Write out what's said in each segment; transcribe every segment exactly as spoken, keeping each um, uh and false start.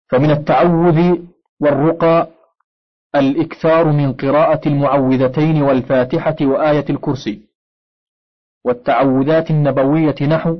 فمن التعوذ والرقى الإكثار من قراءة المعوذتين والفاتحة وآية الكرسي. والتعوذات النبوية نحو: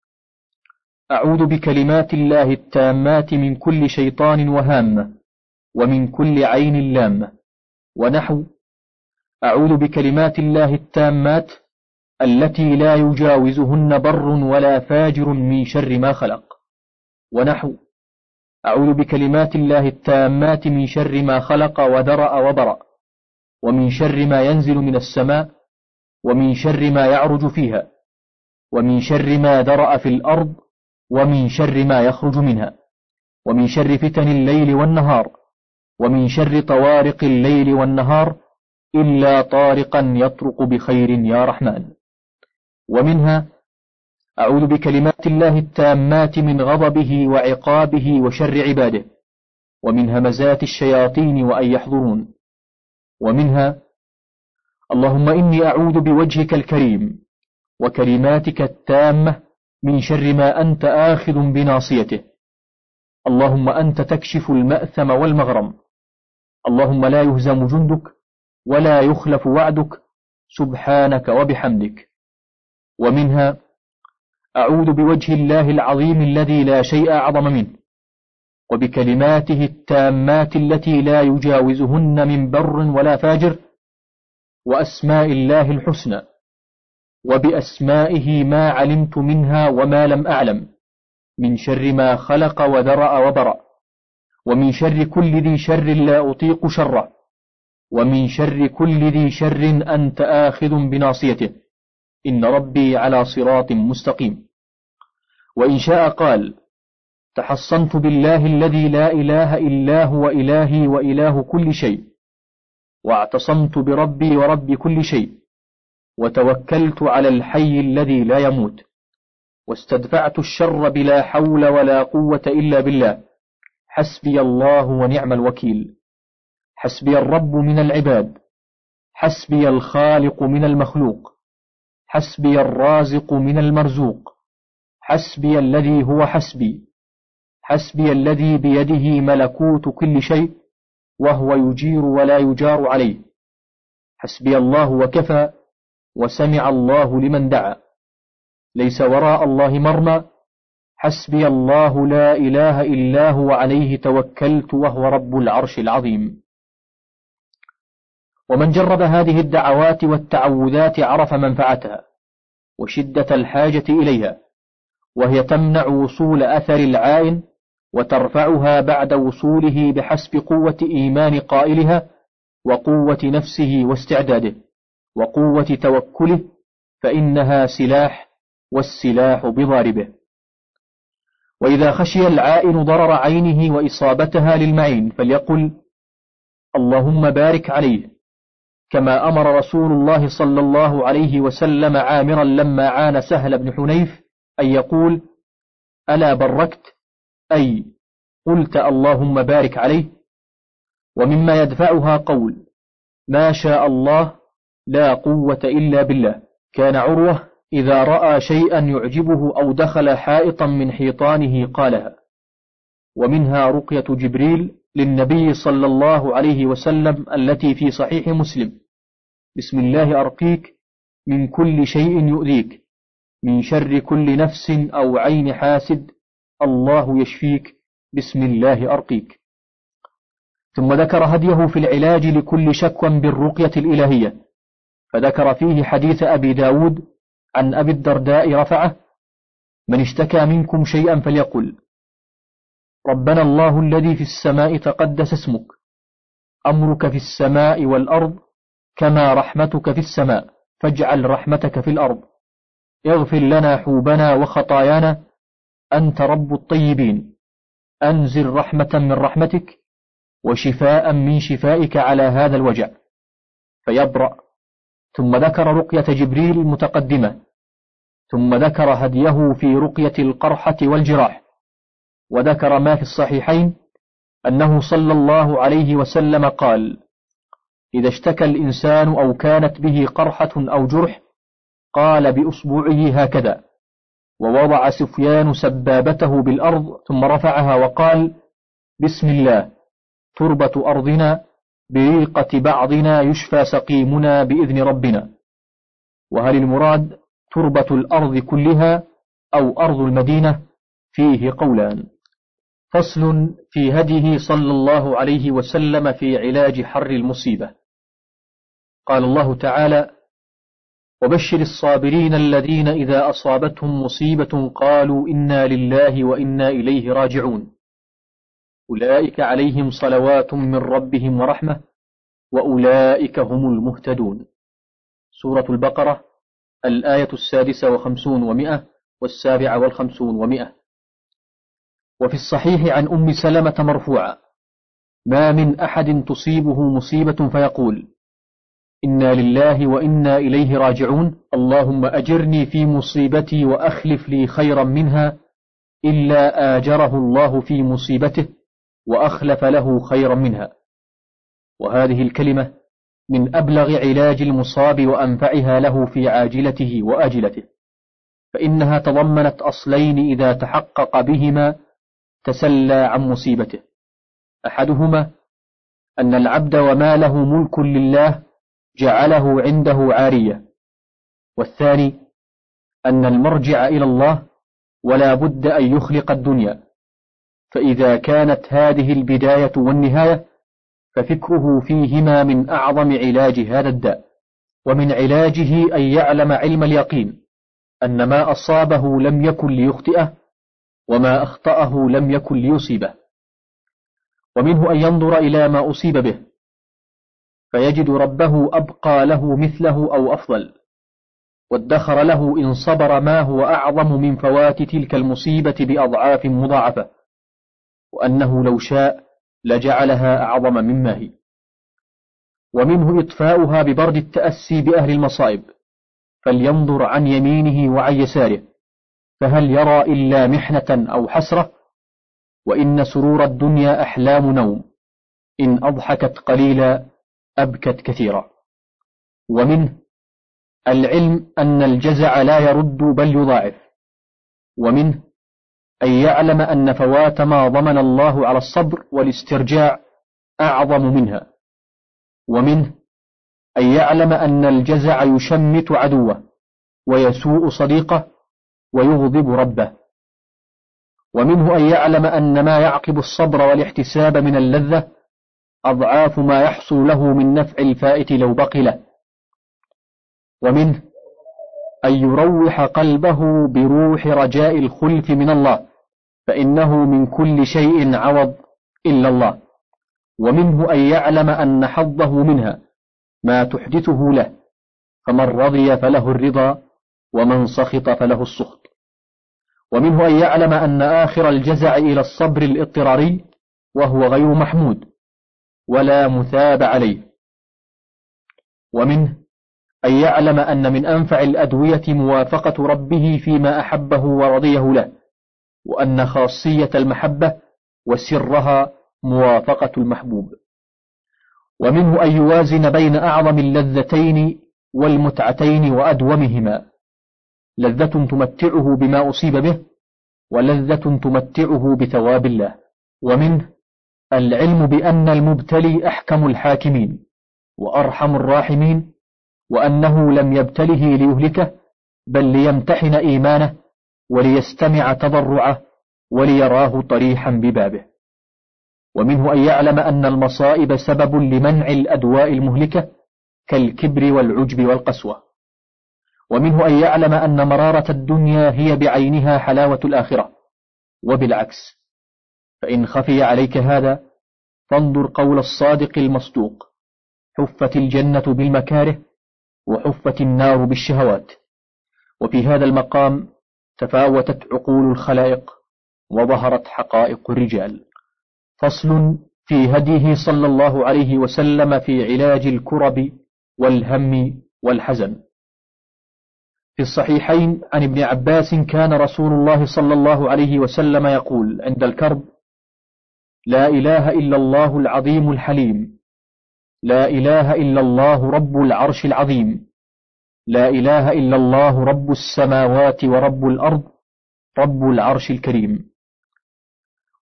أعوذ بكلمات الله التامات من كل شيطان وهامة ومن كل عين لامة. ونحو: أعوذ بكلمات الله التامات التي لا يجاوزهن بر ولا فاجر من شر ما خلق. ونحو: أعوذ بكلمات الله التامات من شر ما خلق وذرأ وبرأ ومن شر ما ينزل من السماء ومن شر ما يعرج فيها ومن شر ما ذرأ في الأرض ومن شر ما يخرج منها ومن شر فتن الليل والنهار ومن شر طوارق الليل والنهار إلا طارقا يطرق بخير يا رحمن. ومنها: أعوذ بكلمات الله التامات من غضبه وعقابه وشر عباده ومن همزات الشياطين وأن يحضرون. ومنها: اللهم إني أعوذ بوجهك الكريم وكلماتك التامة من شر ما أنت آخذ بناصيته. اللهم أنت تكشف المأثم والمغرم. اللهم لا يهزم جندك ولا يخلف وعدك سبحانك وبحمدك. ومنها: أعوذ بوجه الله العظيم الذي لا شيء أعظم منه وبكلماته التامات التي لا يجاوزهن من بر ولا فاجر وأسماء الله الحسنى وبأسمائه ما علمت منها وما لم أعلم من شر ما خلق وذرأ وبرأ ومن شر كل ذي شر لا أطيق شره ومن شر كل ذي شر أنت آخذ بناصيته إن ربي على صراط مستقيم. وإن شاء قال: تحصنت بالله الذي لا إله إلا هو إلهي وإله كل شيء واعتصمت بربي ورب كل شيء وتوكلت على الحي الذي لا يموت واستدفعت الشر بلا حول ولا قوة إلا بالله حسبي الله ونعم الوكيل. حسبي الرب من العباد حسبي الخالق من المخلوق حسبي الرازق من المرزوق حسبي الذي هو حسبي حسبي الذي بيده ملكوت كل شيء وهو يجير ولا يجار عليه. حسبي الله وكفى وسمع الله لمن دعا ليس وراء الله مرمى. حسبي الله لا إله إلا هو عليه توكلت وهو رب العرش العظيم. ومن جرب هذه الدعوات والتعوذات عرف منفعتها وشدة الحاجة إليها، وهي تمنع وصول أثر العائن وترفعها بعد وصوله بحسب قوة إيمان قائلها وقوة نفسه واستعداده وقوة توكله، فإنها سلاح والسلاح بضاربه. وإذا خشي العائن ضرر عينه وإصابتها للمعين فليقل: اللهم بارك عليه، كما أمر رسول الله صلى الله عليه وسلم عامرا لما عان سهل بن حنيف أن يقول: ألا بركت، أي قلت اللهم بارك عليه. ومما يدفعها قول: ما شاء الله لا قوة إلا بالله. كان عروة إذا رأى شيئا يعجبه أو دخل حائطا من حيطانه قالها. ومنها رقية جبريل للنبي صلى الله عليه وسلم التي في صحيح مسلم: بسم الله أرقيك من كل شيء يؤذيك، من شر كل نفس أو عين حاسد، الله يشفيك، بسم الله أرقيك. ثم ذكر هديه في العلاج لكل شكوى بالرقية الإلهية، فذكر فيه حديث أبي داود عن أبي الدرداء رفعه: من اشتكى منكم شيئا فليقل: ربنا الله الذي في السماء تقدس اسمك، أمرك في السماء والأرض كما رحمتك في السماء، فاجعل رحمتك في الأرض، اغفر لنا حوبنا وخطايانا، أنت رب الطيبين، أنزل رحمة من رحمتك وشفاء من شفائك على هذا الوجع فيبرأ. ثم ذكر رقية جبريل المتقدمة، ثم ذكر هديه في رقية القرحة والجراح، وذكر ما في الصحيحين أنه صلى الله عليه وسلم قال: إذا اشتكى الإنسان أو كانت به قرحة أو جرح قال بأصبعه هكذا، ووضع سفيان سبابته بالأرض ثم رفعها وقال: بسم الله تربة أرضنا، بريقة بعضنا يشفى سقيمنا بإذن ربنا. وهل المراد تربة الأرض كلها أو أرض المدينة؟ فيه قولان. فصل في هديه صلى الله عليه وسلم في علاج حر المصيبة. قال الله تعالى: وبشر الصابرين الذين إذا أصابتهم مصيبة قالوا إنا لله وإنا إليه راجعون أولئك عليهم صلوات من ربهم ورحمة وأولئك هم المهتدون. سورة البقرة، الآية السادسة وخمسون ومئة والسابعة والخمسون ومئة. وفي الصحيح عن أم سلمة مرفوعة: ما من أحد تصيبه مصيبة فيقول إنا لله وإنا إليه راجعون اللهم أجرني في مصيبتي وأخلف لي خيرا منها، إلا آجره الله في مصيبته وأخلف له خيرا منها. وهذه الكلمة من أبلغ علاج المصاب وأنفعها له في عاجلته وآجلته، فإنها تضمنت أصلين إذا تحقق بهما تسلى عن مصيبته: أحدهما أن العبد وما له ملك لله جعله عنده عارية، والثاني أن المرجع إلى الله ولا بد أن يخلق الدنيا، فإذا كانت هذه البداية والنهاية ففكره فيهما من أعظم علاج هذا الداء. ومن علاجه أن يعلم علم اليقين أن ما أصابه لم يكن ليخطئه وما أخطأه لم يكن ليصيبه. ومنه أن ينظر إلى ما أصيب به فيجد ربه أبقى له مثله أو أفضل، وادخر له إن صبر ما هو أعظم من فوات تلك المصيبة بأضعاف مضاعفة، وأنه لو شاء لجعلها أعظم مما هي. ومنه إطفاؤها ببرد التأسي بأهل المصائب، فلينظر عن يمينه وعن يساره فهل يرى إلا محنة أو حسرة؟ وإن سرور الدنيا أحلام نوم، إن أضحكت قليلا أبكت كثيرا. ومنه العلم أن الجزع لا يرد بل يضاعف. ومنه أن يعلم أن فوات ما ضمن الله على الصبر والاسترجاع أعظم منها. ومنه أن يعلم أن الجزع يشمت عدوه ويسوء صديقه ويغضب ربه. ومنه أن يعلم أن ما يعقب الصبر والاحتساب من اللذة أضعاف ما يحصل له من نفع الفائت لو بقي له. ومنه أن يروح قلبه بروح رجاء الخلف من الله، فإنه من كل شيء عوض إلا الله. ومنه أن يعلم أن حظه منها ما تحدثه له، فمن رضي فله الرضا ومن سخط فله السخط. ومنه أن يعلم أن آخر الجزع إلى الصبر الاضطراري وهو غير محمود ولا مثاب عليه. ومنه أن يعلم أن من أنفع الأدوية موافقة ربه فيما أحبه ورضيه له، وأن خاصية المحبة وسرها موافقة المحبوب. ومنه أن يوازن بين أعظم اللذتين والمتعتين وأدومهما: لذة تمتعه بما أصيب به، ولذة تمتعه بثواب الله. ومنه العلم بأن المبتلي أحكم الحاكمين وأرحم الراحمين، وأنه لم يبتله ليهلكه بل ليمتحن إيمانه وليستمع تضرعه وليراه طريحا ببابه. ومنه أن يعلم أن المصائب سبب لمنع الأدواء المهلكة كالكبر والعجب والقسوة. ومنه أن يعلم أن مرارة الدنيا هي بعينها حلاوة الآخرة، وبالعكس. فإن خفي عليك هذا فانظر قول الصادق المصدوق: حفت الجنة بالمكاره وحفت النار بالشهوات. وفي هذا المقام تفاوتت عقول الخلائق وظهرت حقائق الرجال. فصل في هديه صلى الله عليه وسلم في علاج الكرب والهم والحزن. في الصحيحين عن ابن عباس كان رسول الله صلى الله عليه وسلم يقول عند الكرب: لا إله إلا الله العظيم الحليم، لا إله إلا الله رب العرش العظيم، لا إله إلا الله رب السماوات ورب الأرض رب العرش الكريم.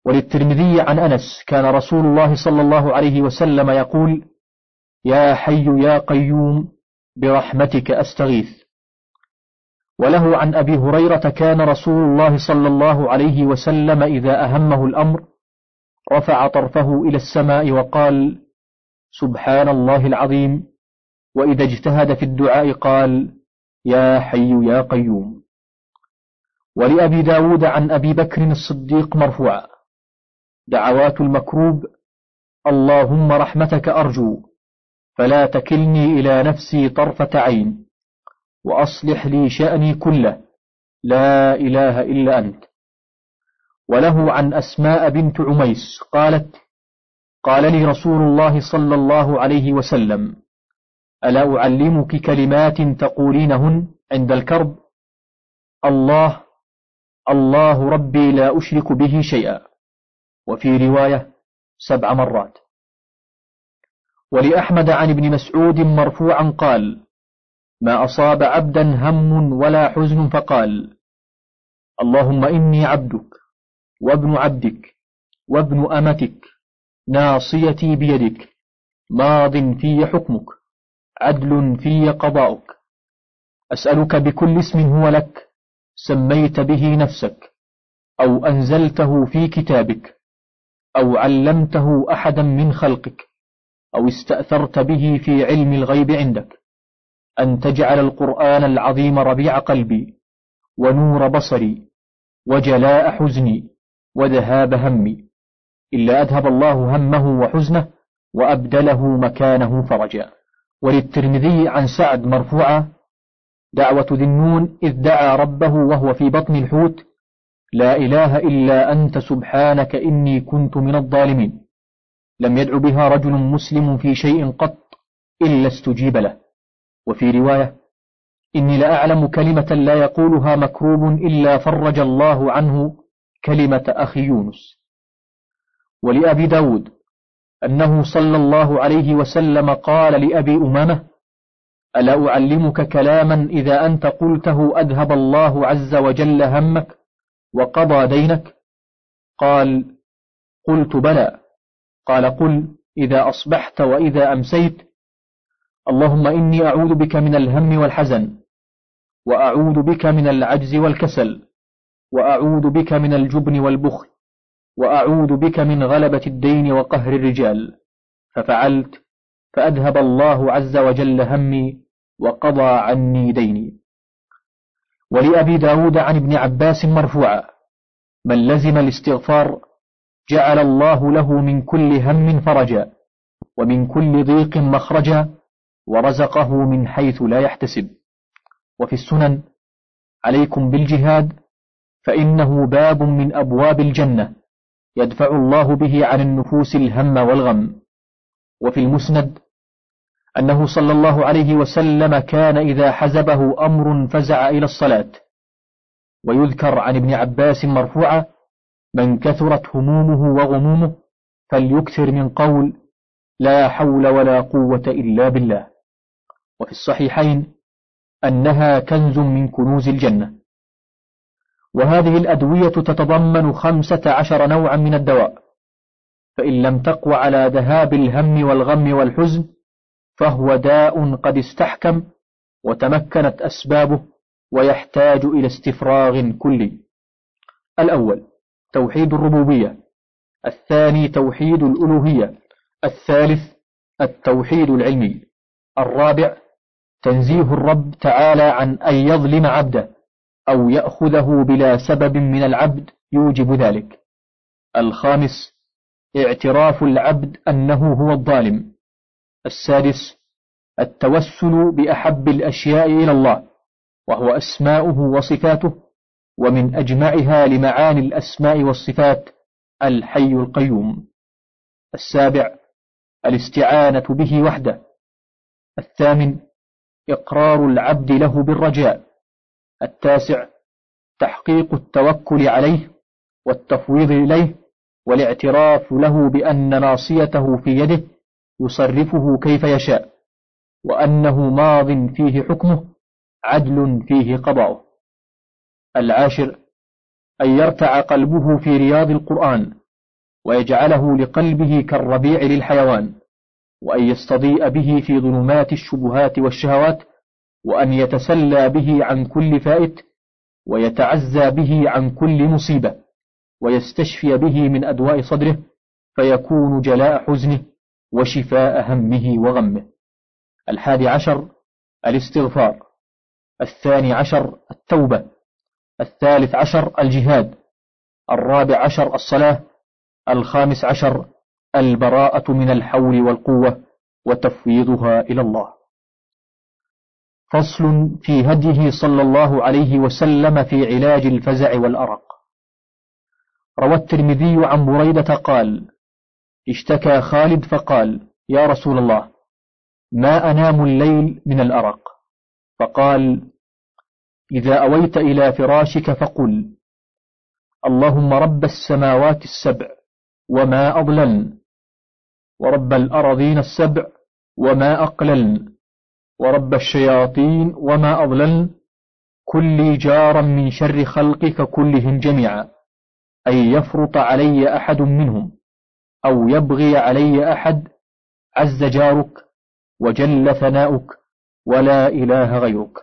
وللترمذي عن أنس كان رسول الله صلى الله عليه وسلم يقول: يا حي يا قيوم برحمتك أستغيث. وله عن أبي هريرة كان رسول الله صلى الله عليه وسلم إذا أهمه الأمر رفع طرفه إلى السماء وقال: سبحان الله العظيم. وإذا اجتهد في الدعاء قال: يا حي يا قيوم. ولأبي داود عن أبي بكر الصديق مرفوعا: دعوات المكروب: اللهم رحمتك أرجو فلا تكلني إلى نفسي طرفة عين، وأصلح لي شأني كله، لا إله إلا أنت. وله عن أسماء بنت عميس قالت: قال لي رسول الله صلى الله عليه وسلم: ألا أعلمك كلمات تقولينهن عند الكرب؟ الله الله ربي لا أشرك به شيئا. وفي رواية سبع مرات. ولأحمد عن ابن مسعود مرفوعا قال: ما أصاب عبدا هم ولا حزن فقال: اللهم إني عبدك وابن عبدك وابن أمتك ناصيتي بيدك ماض في حكمك عدل في قضاؤك، أسألك بكل اسم هو لك سميت به نفسك أو أنزلته في كتابك أو علمته أحدا من خلقك أو استأثرت به في علم الغيب عندك، أن تجعل القرآن العظيم ربيع قلبي ونور بصري وجلاء حزني وذهاب همي، إلا أذهب الله همه وحزنه وأبدله مكانه فرجا. وللترمذي عن سعد مرفوعا: دعوة ذي النون إذ دعا ربه وهو في بطن الحوت: لا إله إلا أنت سبحانك إني كنت من الظالمين. لم يدع بها رجل مسلم في شيء قط إلا استجيب له. وفي رواية: إني لأعلم كلمة لا يقولها مكروب إلا فرج الله عنه كلمة أخي يونس. ولأبي داود أنه صلى الله عليه وسلم قال لأبي أمامة: ألا أعلمك كلاما إذا أنت قلته أذهب الله عز وجل همك وقضى دينك؟ قال: قلت بلى. قال: قل إذا أصبحت وإذا أمسيت: اللهم إني أعوذ بك من الهم والحزن، وأعوذ بك من العجز والكسل، وأعوذ بك من الجبن والبخل، وأعوذ بك من غلبة الدين وقهر الرجال. ففعلت فأذهب الله عز وجل همي وقضى عني ديني. ولأبي داود عن ابن عباس مرفوعا: من لزم الاستغفار جعل الله له من كل هم فرجا ومن كل ضيق مخرجا ورزقه من حيث لا يحتسب. وفي السنن: عليكم بالجهاد فإنه باب من أبواب الجنة يدفع الله به عن النفوس الهم والغم. وفي المسند أنه صلى الله عليه وسلم كان إذا حزبه أمر فزع إلى الصلاة. ويذكر عن ابن عباس مرفوعا: من كثرت همومه وغمومه فليكثر من قول لا حول ولا قوة إلا بالله. وفي الصحيحين أنها كنز من كنوز الجنة. وهذه الأدوية تتضمن خمسة عشر نوعا من الدواء، فإن لم تقوى على ذهاب الهم والغم والحزن فهو داء قد استحكم وتمكنت أسبابه ويحتاج إلى استفراغ كلي. الأول توحيد الربوبية، الثاني توحيد الألوهية، الثالث التوحيد العلمي، الرابع تنزيه الرب تعالى عن أن يظلم عبده أو يأخذه بلا سبب من العبد يوجب ذلك، الخامس اعتراف العبد أنه هو الظالم، السادس التوسل بأحب الأشياء إلى الله وهو أسماؤه وصفاته، ومن أجمعها لمعاني الأسماء والصفات الحي القيوم، السابع الاستعانة به وحده، الثامن إقرار العبد له بالرجاء، التاسع تحقيق التوكل عليه والتفويض إليه والاعتراف له بأن ناصيته في يده يصرفه كيف يشاء، وأنه ماض فيه حكمه عدل فيه قضاؤه، العاشر أن يرتع قلبه في رياض القرآن ويجعله لقلبه كالربيع للحيوان، وأن يستضيء به في ظلمات الشبهات والشهوات، وأن يتسلى به عن كل فائت، ويتعزى به عن كل مصيبة، ويستشفي به من أدواء صدره، فيكون جلاء حزنه وشفاء همه وغمه. الحادي عشر الاستغفار. الثاني عشر التوبة. الثالث عشر الجهاد. الرابع عشر الصلاة. الخامس عشر البراءة من الحول والقوة وتفويضها إلى الله. فصل في هديه صلى الله عليه وسلم في علاج الفزع والأرق. روى الترمذي عن بريدة قال: اشتكى خالد فقال: يا رسول الله، ما أنام الليل من الأرق. فقال: إذا أويت إلى فراشك فقل: اللهم رب السماوات السبع وما أضللن، ورب الأرضين السبع وما أقللن، ورب الشياطين وما أضللن، كل جارا من شر خلقك كلهم جميعا، أن يفرط علي أحد منهم أو يبغي علي أحد، عز جارك وجل ثناؤك ولا إله غيرك.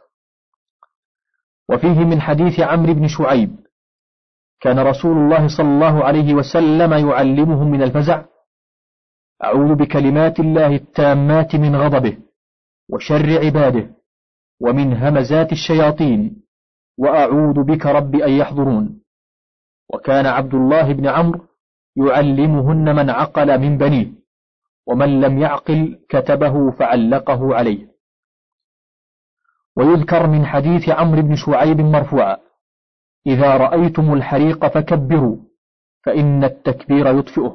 وفيه من حديث عمرو بن شعيب: كان رسول الله صلى الله عليه وسلم يعلمهم من الفزع: أعوذ بكلمات الله التامات من غضبه وشر عباده ومن همزات الشياطين، وأعوذ بك رب أن يحضرون. وكان عبد الله بن عمرو يعلمهن من عقل من بنيه، ومن لم يعقل كتبه فعلقه عليه. ويذكر من حديث عمرو بن شعيب مرفوعا: إذا رأيتم الحريق فكبروا، فإن التكبير يطفئه.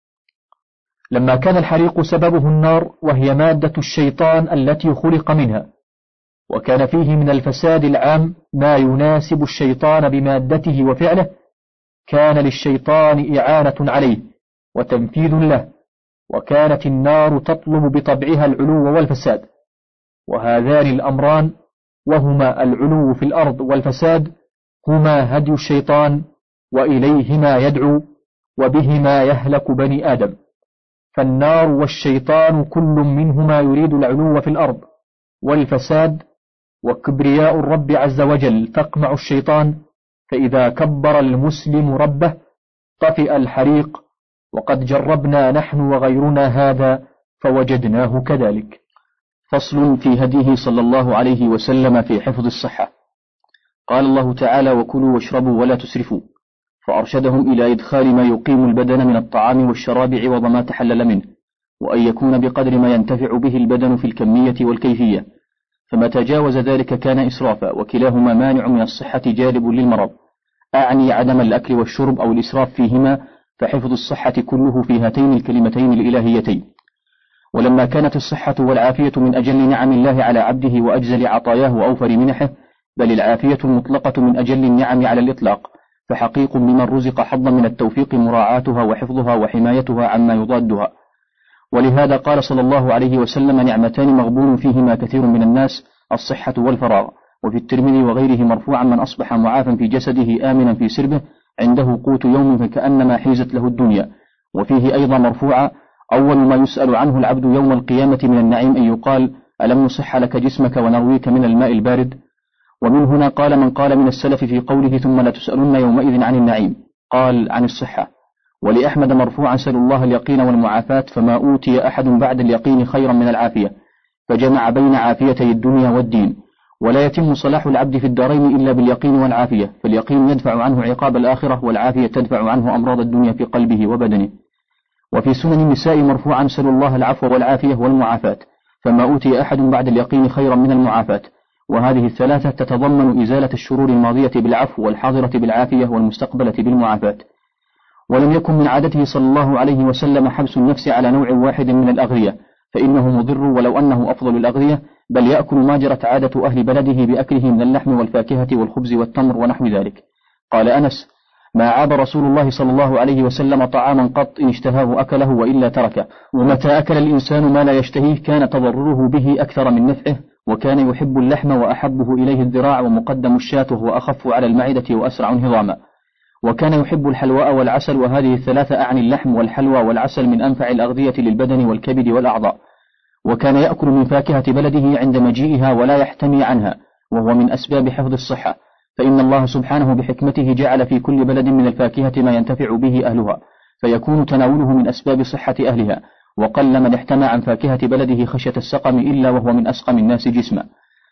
لما كان الحريق سببه النار، وهي مادة الشيطان التي خلق منها، وكان فيه من الفساد العام ما يناسب الشيطان بمادته وفعله، كان للشيطان إعانة عليه وتنفيذ له، وكانت النار تطلب بطبعها العلو والفساد. وهذان الأمران، وهما العلو في الأرض والفساد، هما هدي الشيطان، وإليهما يدعو، وبهما يهلك بني آدم. فالنار والشيطان كل منهما يريد العلو في الأرض والفساد، وكبرياء الرب عز وجل تقمع الشيطان، فإذا كبر المسلم ربه طفئ الحريق، وقد جربنا نحن وغيرنا هذا فوجدناه كذلك. فصل في هديه صلى الله عليه وسلم في حفظ الصحة. قال الله تعالى: وكلوا واشربوا ولا تسرفوا، فأرشدهم إلى إدخال ما يقيم البدن من الطعام والشراب عوض ما تحلل منه، وأن يكون بقدر ما ينتفع به البدن في الكمية والكيفية، فما تجاوز ذلك كان إسرافا، وكلاهما مانع من الصحة جالب للمرض. أعني عدم الأكل والشرب أو الإسراف فيهما، فحفظ الصحة كله في هاتين الكلمتين الإلهيتين. ولما كانت الصحة والعافية من أجل نعم الله على عبده وأجزل عطاياه وأوفر منحه، بل العافية المطلقة من أجل النعم على الإطلاق، فحقيق لمن رزق حظا من التوفيق مراعاتها وحفظها وحمايتها عما يضادها. ولهذا قال صلى الله عليه وسلم: نعمتان مغبون فيهما كثير من الناس، الصحة والفراغ. وفي الترمذي وغيره مرفوعا: من أصبح معافا في جسده آمنا في سربه عنده قوت يوم فكأنما حيزت له الدنيا. وفيه أيضا مرفوعا: أول ما يسأل عنه العبد يوم القيامة من النعيم أن يقال: ألم نصح لك جسمك ونرويك من الماء البارد. ومن هنا قال من قال من السلف في قوله: ثم لا تسألن يومئذ عن النعيم، قال عن الصحة. ولأحمد مرفوعا: سألوا الله اليقين والمعافاة، فما أوتي أحد بعد اليقين خيرا من العافية، فجمع بين عافيتي الدنيا والدين. ولا يتم صلاح العبد في الدارين إلا باليقين والعافية، فاليقين يدفع عنه عقاب الآخرة، والعافية تدفع عنه أمراض الدنيا في قلبه وبدنه. وفي سنن النساء مرفوعا: سألوا الله العفو والعافية والمعافاة، فما أوتي أحد بعد اليقين خيرا من المعافاة. وهذه الثلاثة تتضمن إزالة الشرور الماضية بالعفو، والحاضرة بالعافية، والمستقبلة بالمعافاة. ولم يكن من عادته صلى الله عليه وسلم حبس النفس على نوع واحد من الأغذية، فإنه مضر ولو أنه أفضل الأغذية، بل يأكل ما جرت عادة أهل بلده بأكله من اللحم والفاكهة والخبز والتمر ونحو ذلك. قال أنس: ما عاب رسول الله صلى الله عليه وسلم طعاما قط، إن اشتهاه أكله وإلا تركه. ومتى أكل الإنسان ما لا يشتهيه كان تضرره به أكثر من نفعه، وكان يحب اللحم وأحبه إليه الذراع، ومقدم الشاة وهو أخف على المعدة وأسرع انهضاما. وكان يحب الحلواء والعسل، وهذه الثلاثة أعني اللحم والحلوى والعسل من أنفع الأغذية للبدن والكبد والأعضاء. وكان يأكل من فاكهة بلده عند مجيئها ولا يحتمي عنها، وهو من أسباب حفظ الصحة، فإن الله سبحانه بحكمته جعل في كل بلد من الفاكهة ما ينتفع به أهلها، فيكون تناوله من أسباب صحة أهلها. وقل من احتمى عن فاكهة بلده خشية السقم إلا وهو من أسقم الناس جسما.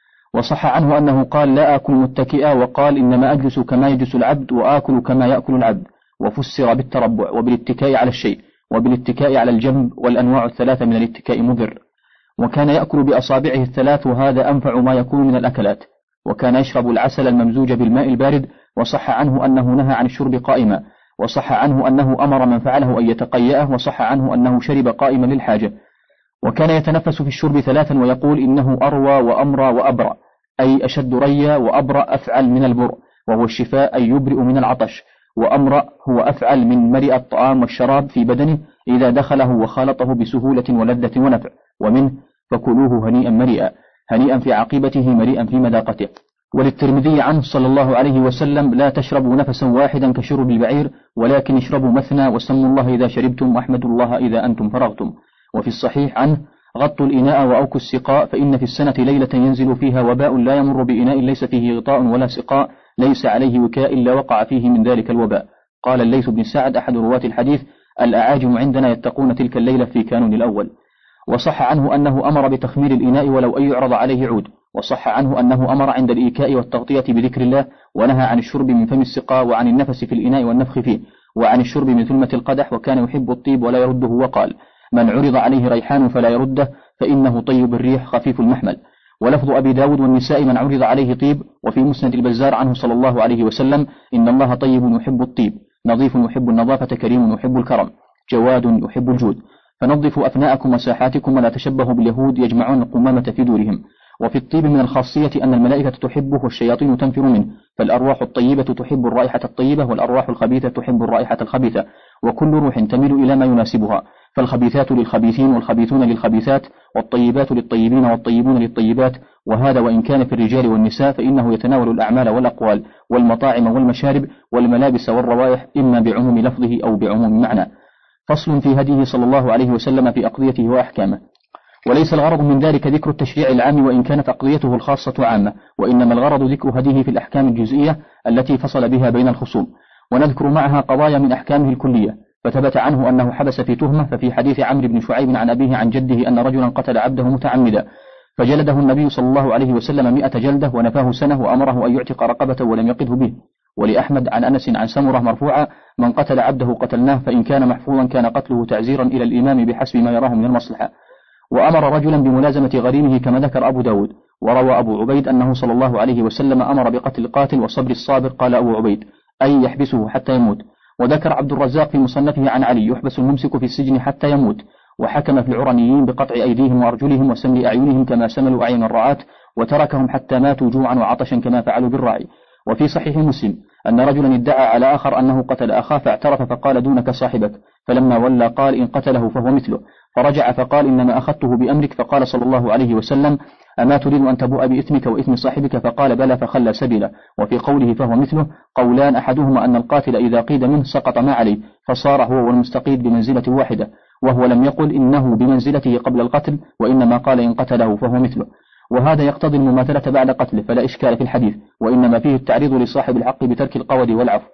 وصح عنه أنه قال: لا آكل متكئا، وقال: إنما أجلس كما يجلس العبد، وآكل كما يأكل العبد. وفسر بالتربع وبالاتكاء على الشيء وبالاتكاء على الجنب، والأنواع الثلاثة من الاتكاء مضر. وكان يأكل بأصابعه الثلاث، وهذا أنفع ما يكون من الأكلات. وكان يشرب العسل الممزوج بالماء البارد. وصح عنه أنه نهى عن الشرب قائما. وصح عنه أنه أمر من فعله أن يتقيأه. وصح عنه أنه شرب قائما للحاجة. وكان يتنفس في الشرب ثلاثا ويقول: إنه أروى وأمرى وأبرأ، أي أشد ريا، وأبرأ أفعل من البرء، وهو الشفاء، أي يبرئ من العطش. وأمرأ هو أفعل من مرئ الطعام والشراب في بدنه إذا دخله وخالطه بسهولة ولذة ونفع. ومنه: فكلوه هنيئا مريئا، هنيئا في عاقبته، مريئا في مذاقته. وللترمذي عنه صلى الله عليه وسلم: لا تشربوا نفسا واحدا كشرب البعير، ولكن اشربوا مثنى، وسموا الله إذا شربتم، واحمدوا الله إذا أنتم فرغتم. وفي الصحيح عنه: غطوا الإناء وأوكوا السقاء، فإن في السنة ليلة ينزل فيها وباء لا يمر بإناء ليس فيه غطاء ولا سقاء، ليس عليه وكاء إلا وقع فيه من ذلك الوباء. قال الليث بن سعد أحد رواة الحديث: الأعاجم عندنا يتقون تلك الليلة في كانون الأول. وصح عنه أنه أمر بتخمير الإناء ولو أن يعرض عليه عود. وصح عنه أنه أمر عند الإيكاء والتغطية بذكر الله، ونهى عن الشرب من فم السقاء، وعن النفس في الإناء والنفخ فيه، وعن الشرب من ثلمة القدح. وكان يحب الطيب ولا يرده، وقال: من عرض عليه ريحان فلا يرده، فإنه طيب الريح خفيف المحمل. ولفظ أبي داود والنساء: من عرض عليه طيب. وفي مسند البزار عنه صلى الله عليه وسلم: إن الله طيب يحب الطيب، نظيف يحب النظافة، كريم يحب الكرم، جواد يحب الجود. فنظفوا أفناءكم وساحاتكم ولا تشبهوا باليهود يجمعون القمامة في دورهم. وفي الطيب من الخاصية أن الملائكة تحبه والشياطين تنفر منه، فالأرواح الطيبة تحب الرائحة الطيبة، والأرواح الخبيثة تحب الرائحة الخبيثة، وكل روح تميل إلى ما يناسبها، فالخبيثات للخبيثين والخبيثون للخبيثات، والطيبات للطيبين والطيبون للطيبات. وهذا وإن كان في الرجال والنساء، فإنه يتناول الأعمال والأقوال والمطاعم والمشارب والملابس والروائح، إما بعموم لفظه أو بعموم معنى. فصل في هديه صلى الله عليه وسلم في أقضيته وأحكامه. وليس الغرض من ذلك ذكر التشريع العام، وإن كانت أقضيته الخاصة عامة، وإنما الغرض ذكر هديه في الأحكام الجزئية التي فصل بها بين الخصوم، ونذكر معها قضايا من أحكامه الكلية. فثبت عنه أنه حبس في تهمة، ففي حديث عمرو بن شعيب عن أبيه عن جده أن رجلا قتل عبده متعمدا، فجلده النبي صلى الله عليه وسلم مئة جلدة، ونفاه سنة، وأمره أن يعتق رقبة ولم يقده به. ولأحمد عن أنس عن سمرة مرفوعا: من قتل عبده قتلناه، فإن كان محفوظا كان قتله تعزيرا إلى الإمام بحسب ما يراه من المصلحة. وأمر رجلا بملازمة غريمه كما ذكر أبو داود. وروى أبو عبيد أنه صلى الله عليه وسلم أمر بقتل القاتل وصبر الصابر. قال أبو عبيد: أي يحبسه حتى يموت. وذكر عبد الرزاق في مصنفه عن علي: يحبس الممسك في السجن حتى يموت. وحكم في العرنيين بقطع أيديهم وأرجلهم وسمل أعينهم كما سملوا أعين الرعاة، وتركهم حتى ماتوا جوعا وعطشا كما فعلوا بالراعي. وفي صحيح مسلم أن رجلا ادعى على آخر أنه قتل أخاه، فاعترف فقال: دونك صاحبك. فلما ولى قال: إن قتله فهو مثله. فرجع فقال: إنما أخذته بأمرك. فقال صلى الله عليه وسلم: أما تريد أن تبوء بإثمك وإثم صاحبك؟ فقال: بلى، فخلى سبيله. وفي قوله فهو مثله قولان: أحدهما أن القاتل إذا قيد منه سقط ما عليه، فصار هو والمستقيد بمنزلة واحدة، وهو لم يقل إنه بمنزلته قبل القتل، وإنما قال: إن قتله فهو مثله. وهذا يقتضي المماثلة بعد قتله، فلا إشكال في الحديث، وإنما فيه التعريض لصاحب الحق بترك القود والعفو.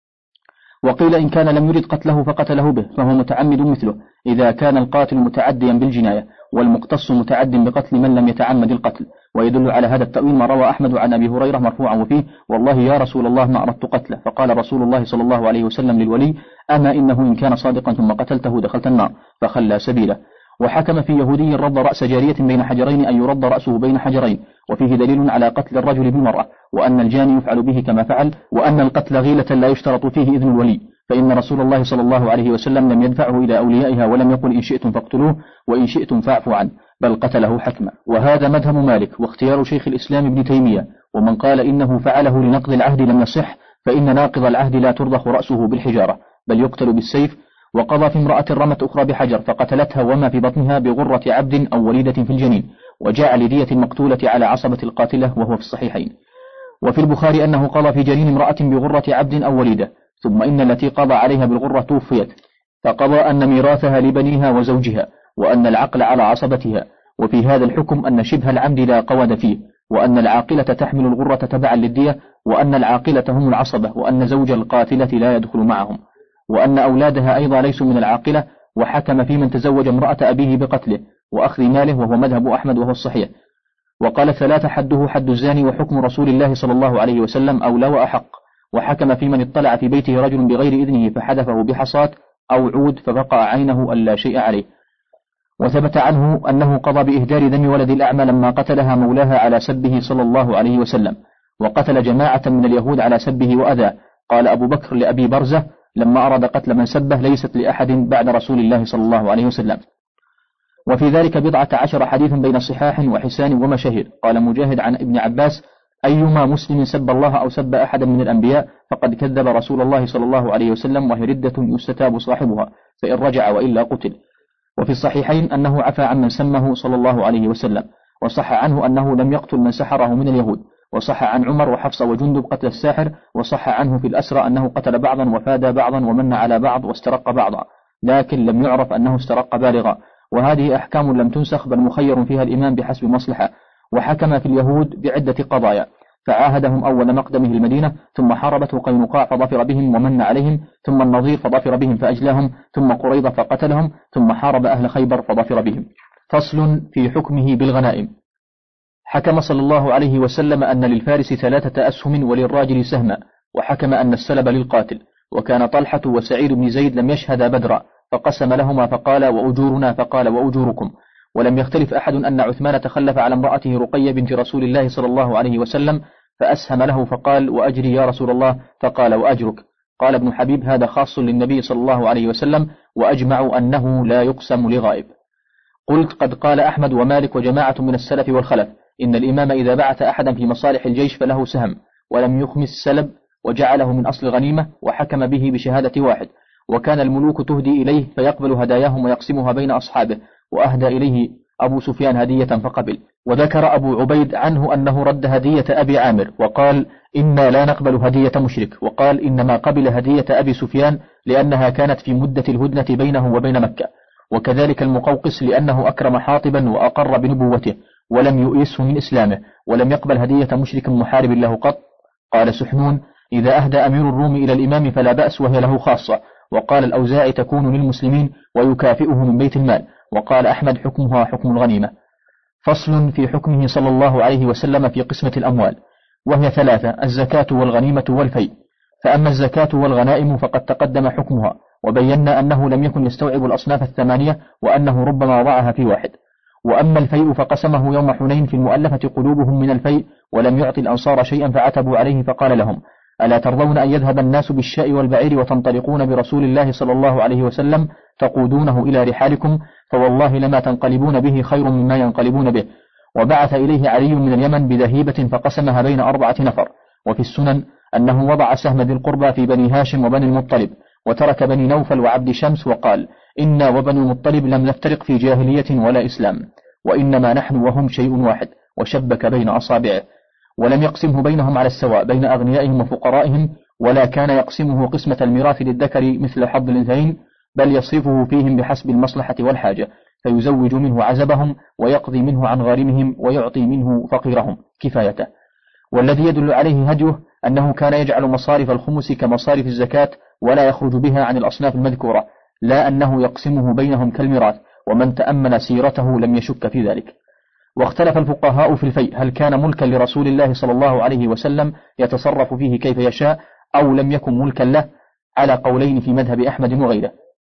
وقيل إن كان لم يرد قتله فقتله به فهو متعمد مثله، إذا كان القاتل متعديا بالجناية، والمقتص متعد بقتل من لم يتعمد القتل. ويدل على هذا التأويل ما روى أحمد عن أبي هريرة مرفوعا وفيه: والله يا رسول الله ما أردت قتله. فقال رسول الله صلى الله عليه وسلم للولي: أما إنه إن كان صادقا ثم قتلته دخلت النار، فخلى سبيله. وحكم في يهودي رد رأس جارية بين حجرين أن يرد رأسه بين حجرين، وفيه دليل على قتل الرجل بالمرأة، وأن الجاني يفعل به كما فعل، وأن القتل غيلة لا يشترط فيه إذن الولي، فإن رسول الله صلى الله عليه وسلم لم يدفعه إلى أوليائها، ولم يقل إن شئتم فاقتلوه وإن شئتم فاعفوا عنه، بل قتله حكما. وهذا مذهب مالك واختيار شيخ الإسلام ابن تيمية. ومن قال إنه فعله لنقض العهد لم يصح، فإن ناقض العهد لا ترضخ رأسه بالحجارة، بل يقتل بالسيف. وقضى في امرأة رمت أخرى بحجر فقتلتها وما في بطنها بغرة عبد أو وليدة في الجنين، وجاء لدية المقتولة على عصبة القاتلة، وهو في الصحيحين. وفي البخاري أنه قضى في جنين امرأة بغرة عبد أو وليدة، ثم إن التي قضى عليها بالغرة توفيت، فقضى أن ميراثها لبنيها وزوجها، وأن العقل على عصبتها. وفي هذا الحكم أن شبه العمد لا قود فيه، وأن العاقلة تحمل الغرة تبعا للدية، وأن العاقلة هم العصبة، وأن زوج القاتلة لا يدخل معهم، وأن أولادها أيضا ليسوا من العاقلة. وحكم في من تزوج امرأة أبيه بقتله وأخذ ماله، وهو مذهب أحمد وهو الصحيح. وقال ثلاثة حده حد الزاني، وحكم رسول الله صلى الله عليه وسلم أولى وأحق. وحكم في من اطلع في بيته رجل بغير إذنه فحدفه بحصاة أو عود فبقى عينه ألا شيء عليه. وثبت عنه أنه قضى بإهدار دم ولد الأعمى لما قتلها مولاها على سبه صلى الله عليه وسلم، وقتل جماعة من اليهود على سبه وأذى. قال أبو بكر لأبي برزة لما أراد قتل من سبه: ليست لأحد بعد رسول الله صلى الله عليه وسلم. وفي ذلك بضعة عشر حديث بين صحاح وحسان ومشاهير. قال مجاهد عن ابن عباس: أيما مسلم سب الله أو سب أحدا من الأنبياء فقد كذب رسول الله صلى الله عليه وسلم، وهي ردة يستتاب صاحبها، فإن رجع وإلا قتل. وفي الصحيحين أنه عفى عمن سمه صلى الله عليه وسلم. وصح عنه أنه لم يقتل من سحره من اليهود. وصح عن عمر وحفصة وجندب قتل الساحر. وصح عنه في الأسرى أنه قتل بعضا وفادى بعضا ومن على بعض واسترق بعضا، لكن لم يعرف أنه استرق بالغا. وهذه أحكام لم تنسخ، بل مخير فيها الإمام بحسب مصلحة. وحكم في اليهود بعدة قضايا، فعاهدهم أول مقدمه المدينة، ثم حاربته قينقاع فظفر بهم ومن عليهم، ثم النظير فظفر بهم فأجلاهم، ثم قريضة فقتلهم، ثم حارب أهل خيبر فظفر بهم. فصل في حكمه بالغنائم. حكم صلى الله عليه وسلم أن للفارس ثلاثة أسهم وللراجل سهما، وحكم أن السلب للقاتل. وكان طلحة وسعيد بن زيد لم يشهدا بدرا، فقسم لهما فقال: وأجورنا، فقال: وأجوركم. ولم يختلف أحد أن عثمان تخلف على امرأته رقية بنت رسول الله صلى الله عليه وسلم فأسهم له فقال: وأجري يا رسول الله، فقال: وأجرك. قال ابن حبيب: هذا خاص للنبي صلى الله عليه وسلم، وأجمعوا أنه لا يقسم لغائب. قلت: قد قال أحمد ومالك وجماعة من السلف والخلف إن الإمام إذا بعث أحدا في مصالح الجيش فله سهم، ولم يخمس السلب وجعله من أصل غنيمة، وحكم به بشهادة واحد. وكان الملوك تهدي إليه فيقبل هداياهم ويقسمها بين أصحابه، وأهدى إليه أبو سفيان هدية فقبل. وذكر أبو عبيد عنه أنه رد هدية أبي عامر وقال: إنا لا نقبل هدية مشرك. وقال: إنما قبل هدية أبي سفيان لأنها كانت في مدة الهدنة بينه وبين مكة. وكذلك المقوقس لأنه أكرم حاطبا وأقر بنبوته ولم يؤيسه من إسلامه، ولم يقبل هدية مشرك محارب له قط. قال سحنون: إذا أهدى أمير الروم إلى الإمام فلا بأس، وهي له خاصة. وقال الأوزاعي: تكون للمسلمين ويكافئه من بيت المال. وقال أحمد: حكمها حكم الغنيمة. فصل في حكمه صلى الله عليه وسلم في قسمة الأموال، وهي ثلاثة: الزكاة والغنيمة والفيء. فأما الزكاة والغنائم فقد تقدم حكمها، وبينا أنه لم يكن يستوعب الأصناف الثمانية، وأنه ربما وضعها في واحد. وأما الفيء فقسمه يوم حنين في المؤلفة قلوبهم من الفيء، ولم يعطي الأنصار شيئا فعتبوا عليه، فقال لهم: ألا ترضون أن يذهب الناس بالشاء والبعير وتنطلقون برسول الله صلى الله عليه وسلم تقودونه إلى رحالكم، فوالله لما تنقلبون به خير مما ينقلبون به. وبعث إليه علي من اليمن بذهيبة فقسمها بين أربعة نفر. وفي السنن أنه وضع سهم ذي القربى في بني هاشم وبني المطلب، وترك بني نوفل وعبد شمس، وقال: إنا وبني المطلب لم نفترق في جاهلية ولا إسلام، وإنما نحن وهم شيء واحد، وشبك بين أصابعه. ولم يقسمه بينهم على السواء بين أغنيائهم وفقرائهم، ولا كان يقسمه قسمة الميراث للذكر مثل حظ الأنثيين، بل يصرفه فيهم بحسب المصلحة والحاجة، فيزوج منه عزبهم ويقضي منه عن غارمهم ويعطي منه فقيرهم كفايته. والذي يدل عليه هديه أنه كان يجعل مصارف الخمس كمصارف الزكاة ولا يخرج بها عن الأصناف المذكورة، لا أنه يقسمه بينهم كالميراث، ومن تأمل سيرته لم يشك في ذلك. واختلف الفقهاء في الفيء، هل كان ملكا لرسول الله صلى الله عليه وسلم يتصرف فيه كيف يشاء، أو لم يكن ملكا له، على قولين في مذهب أحمد وغيره.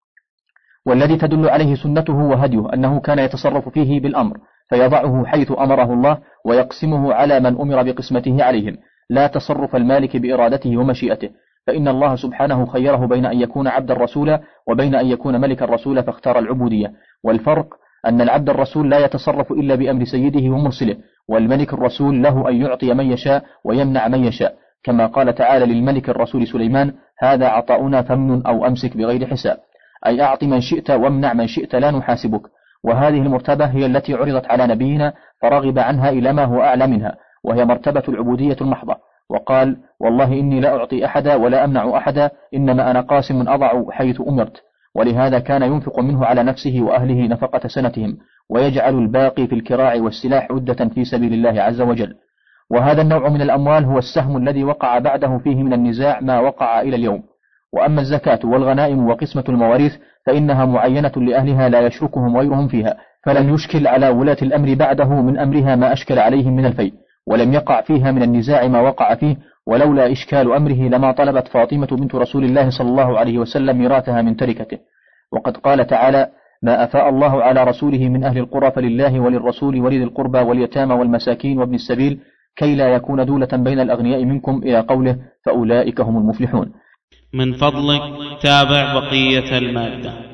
والذي تدل عليه سنته وهديه أنه كان يتصرف فيه بالأمر، فيضعه حيث أمره الله ويقسمه على من أمر بقسمته عليهم، لا تصرف المالك بإرادته ومشيئته، فإن الله سبحانه خيره بين أن يكون عبد الرسول وبين أن يكون ملك الرسول فاختار العبودية. والفرق أن العبد الرسول لا يتصرف إلا بأمر سيده ومرسله، والملك الرسول له أن يعطي من يشاء ويمنع من يشاء، كما قال تعالى للملك الرسول سليمان: هذا عطاؤنا فمن أو أمسك بغير حساب، أي أعط من شئت وامنع من شئت لا نحاسبك. وهذه المرتبة هي التي عرضت على نبينا فرغب عنها إلى ما هو أعلى منها، وهي مرتبة العبودية المحضة. وقال: والله إني لا أعطي أحدا ولا أمنع أحدا، إنما أنا قاسم أضع حيث أمرت. ولهذا كان ينفق منه على نفسه وأهله نفقة سنتهم، ويجعل الباقي في الكراع والسلاح عدة في سبيل الله عز وجل. وهذا النوع من الأموال هو السهم الذي وقع بعده فيه من النزاع ما وقع إلى اليوم. وأما الزكاة والغنائم وقسمة المواريث فإنها معينة لأهلها لا يشركهم غيرهم فيها، فلم يشكل على ولاة الأمر بعده من أمرها ما أشكل عليهم من الفيء، ولم يقع فيها من النزاع ما وقع فيه. ولولا إشكال أمره لما طلبت فاطمة بنت رسول الله صلى الله عليه وسلم ميراثها من تركته. وقد قال تعالى: ما أفاء الله على رسوله من أهل القرى فلله وللرسول ولذي القربى واليتامى والمساكين وابن السبيل كي لا يكون دولة بين الأغنياء منكم إلى قوله: فأولئك هم المفلحون. من فضلك تابع بقية المادة.